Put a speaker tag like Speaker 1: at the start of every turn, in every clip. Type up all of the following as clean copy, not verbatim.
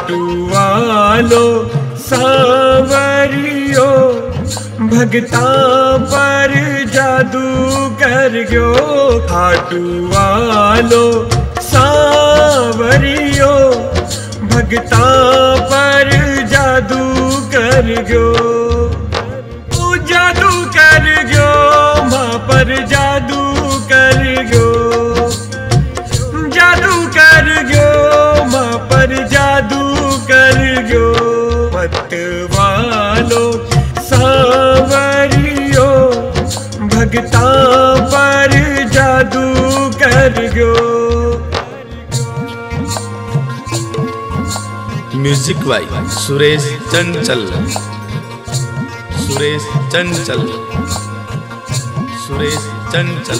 Speaker 1: खाटू वालो सांवरियो भगता पर जादू कर गयो। खाटू वालो सांवरियो भगता पर जादू कर गयो। ओ जादू कर गयो मां पर जादू कर गयो। जादू कर गयो मां पर जादू कर गयो। मत वालो सांवरियो भगता पर जादू कर गयो।
Speaker 2: म्यूजिक बाय सुरेश चंचल। सुरेश चंचल। सुरेश चंचल।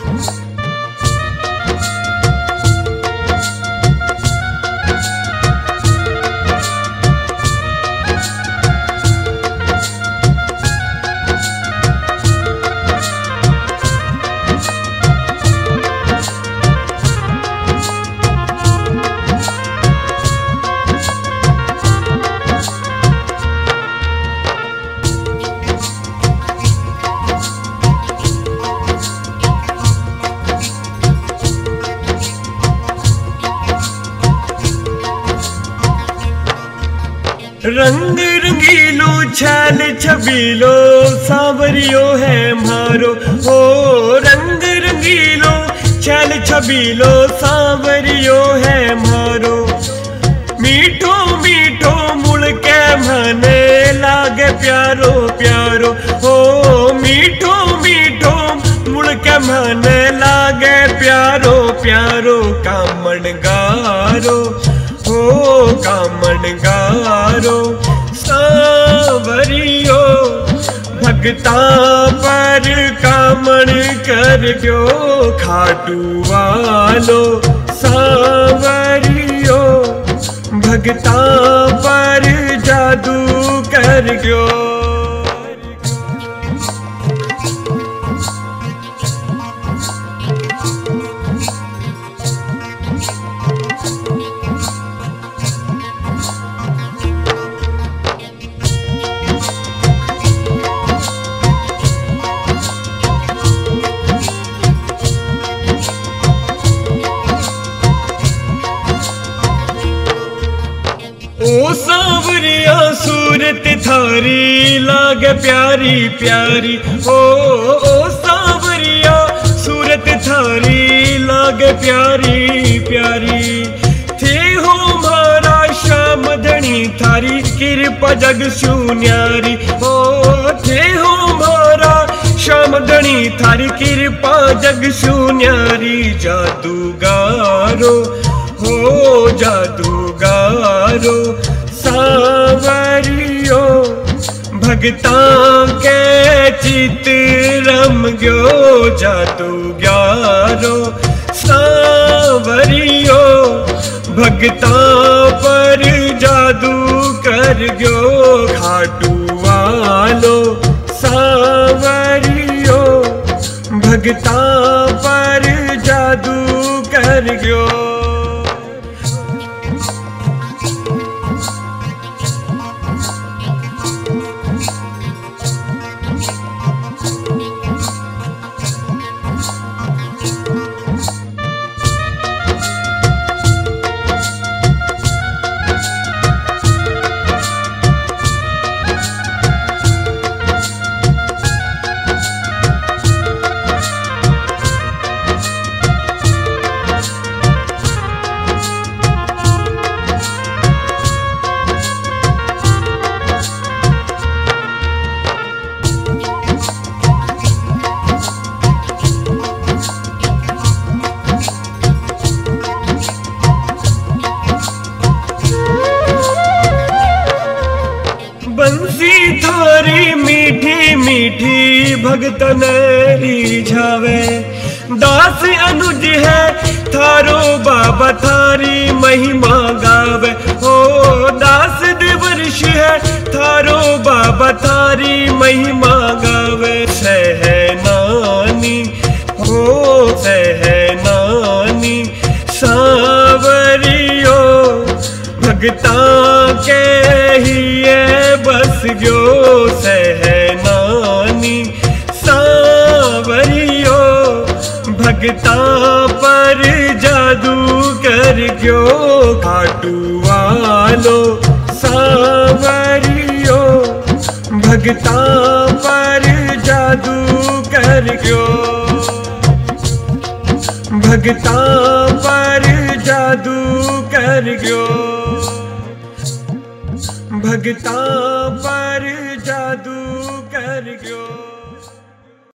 Speaker 1: रंग रंगीलो छैल छबीलो सांवरियो है मारो। ओ रंग रंगीलो छैल छबीलो सांवरियो है मारो। मीठो मीठो मुड़ के मने लागे प्यारो प्यारो। ओ मीठो मीठो मुड़ के मने लागे प्यारो प्यारो। कामण गारो ओ कामण गारो सांवरियो भगता पर कामण कर गयो। खाटू वालो सांवरियो भगता पर जादू कर गयो। ओ सांवरिया सूरत थारी लागे प्यारी प्यारी। ओ सांवरिया सूरत थारी लागे प्यारी प्यारी। थे हो मारा श्याम धनी थारी कृपा जग शून्यारी। ओ थे हो मारा श्याम धनी थारी कृपा जग शून्यारी। जादूगारो हो जादूगारो सांवरियो भगता के चित रम गयो। जादूगारो सांवरियो भगता पर जादू कर गयो। खाटू वालो सांवरियो भगता पर जादू कर गयो। मीठी भगतन रिझावे। दास अनुज है थारो बाबा थारी महिमा गावे। ओ दास दिवर्ष है थारो बाबा थारी महिमा गावे। सहनानी हो सहनानी सांवरियो भगत भगता के हिए बस गयो सहनानी सांवरियो, भगता पर जादू कर गयो खाटू वालो सांवरियो, भगता पर जादू कर गयो, भगता पर जादू कर गयो, भगता पर जादू कर गयो।